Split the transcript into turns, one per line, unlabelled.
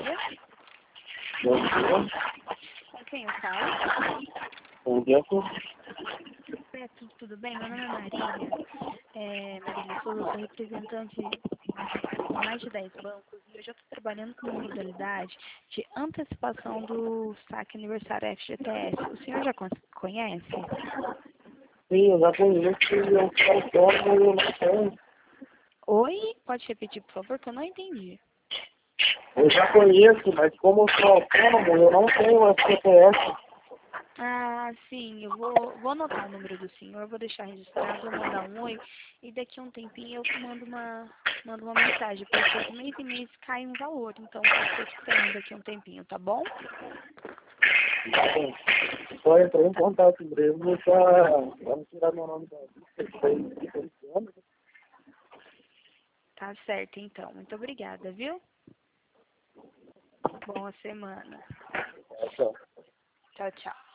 dia.
Bom dia.
Com quem eu falo?
Bom dia.
Beto, tudo bem? Meu nome é Marília. Marília Souza, eu sou representante de mais de 10 bancos e eu já estou trabalhando com uma modalidade de antecipação do saque aniversário FGTS. O senhor já conhece?
Sim, eu já conheço e eu quero e eu não tenho.
Oi? Pode repetir, por favor, que eu não entendi.
Eu já conheço, mas como eu sou autônomo, eu não tenho FGTS.
Ah, sim, eu vou anotar o número do senhor, vou deixar registrado, vou mandar um oi e daqui a um tempinho eu mando uma mensagem, porque de mês em mês cai um valor, então pode ser que tenha daqui a um tempinho, tá bom?
Só entrei em contato mesmo para me tirar meu nome da lista.
Tá certo, então. Muito obrigada, viu? Boa semana.
Tchau.
Tchau, tchau.